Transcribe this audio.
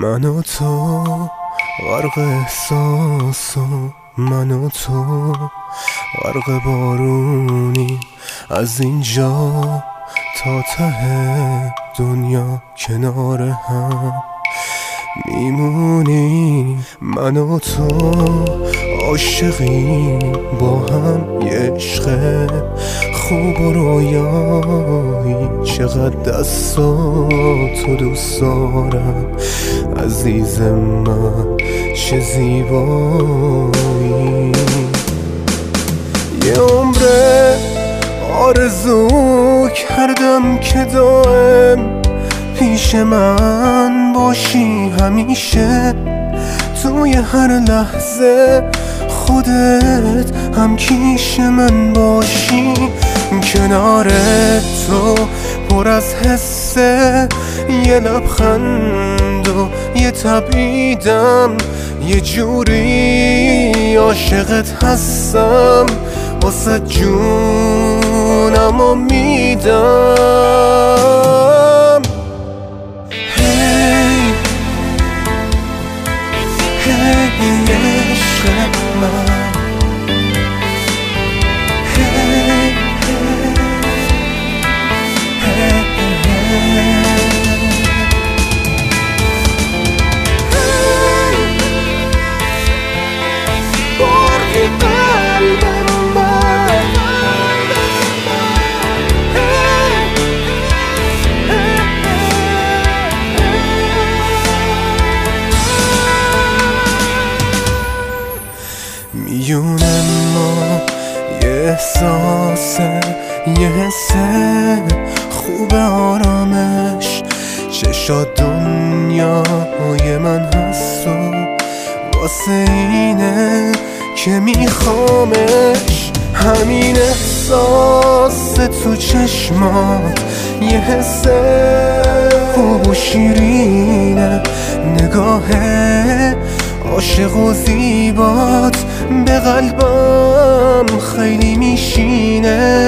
من و تو غرق احساس و من و تو غرق بارونی از اینجا تا ته دنیا کنار هم میمونی. من و تو عاشقیم با هم یه عشق خوب و رویایی، چقدر دستاتو دوست دارم عزیز من، چه زیبایی. یه عمره آرزو کردم که دائم پیش من باشی، همیشه توی هر لحظه خودت هم کیش من باشی. کنار تو پر از حسه، یه لبخند و یه تبعیدم، یه جوری عاشقت هستم، واسه جونمو میدم. هی هی عشق من، میونه ما یه احساسه، یه حسه خوب آرامش، چشات دنیای من هست و واسه اینه که میخوامش. همین احساس تو چشمات یه حسه خوب و شیرینه، نگاهه عاشق و زیبات به قلبم خیلی میشینه.